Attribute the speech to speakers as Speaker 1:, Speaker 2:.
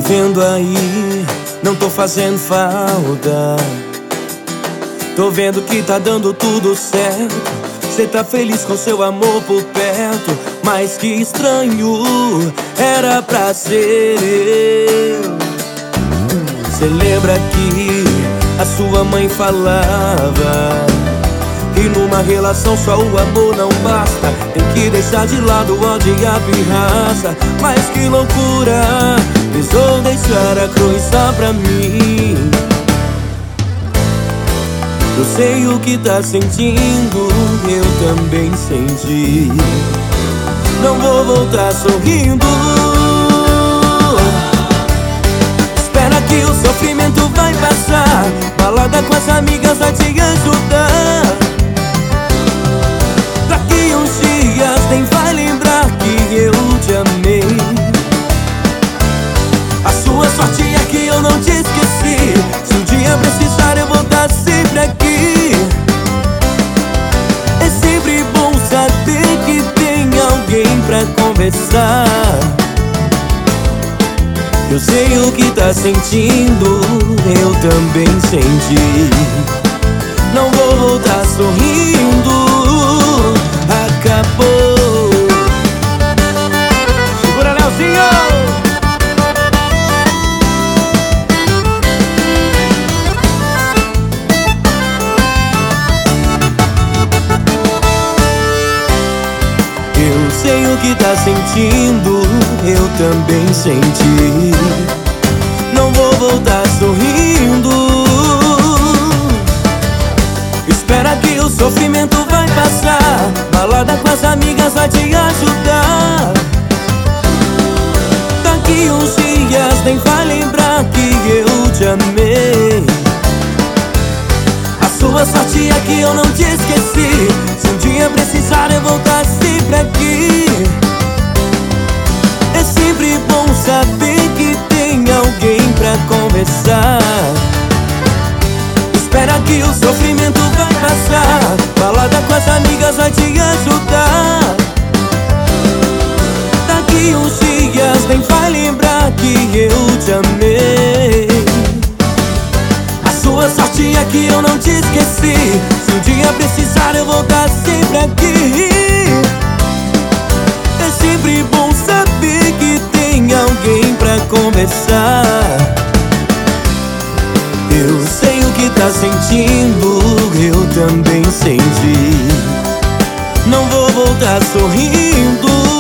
Speaker 1: vendo aí, não tô fazendo falta. Tô vendo que tá dando tudo certo. Cê tá feliz com seu amor por perto. Mas que estranho, era pra ser eu. Cê lembra que a sua mãe falava que numa relação só o amor não basta, tem que deixar de lado o ódio e a pirraça. Mas que loucura, precisou deixar a cruz só pra mim. Eu sei o que tá sentindo, eu também senti. Não vou voltar sorrindo. Espera que o sofrimento vai passar. Balada com as amigas vai te ajudar. Daqui uns dias nem vai lembrar que eu te amei. A sua sorte é que eu não te esqueci. Se um dia precisar eu vou estar sempre aqui. É sempre bom saber que tem alguém pra conversar. Eu sei o que tá sentindo, eu também senti. Não vou voltar sorrindo. Acabou. Segura, Leozinho! Eu sei o que tá sentindo, eu também senti. Não vou voltar sorrindo. Espera que o sofrimento vai passar. Balada com as amigas vai te ajudar. Daqui uns dias nem vai lembrar que eu te amei. A sua sorte é que eu não te esqueci. Se um dia precisar eu vou estar sempre aqui. É sempre bom saber que tem alguém pra conversar. Espera que o sofrimento vai passar. Balada com as amigas vai te ajudar. Daqui uns dias nem vai lembrar que eu te amei. A sua sorte é que eu não te esqueci. Se um dia precisar eu vou estar sempre aqui. É sempre bom saber que tem alguém pra conversar. Eu sei o que tá sentindo, eu também senti. Não vou voltar sorrindo.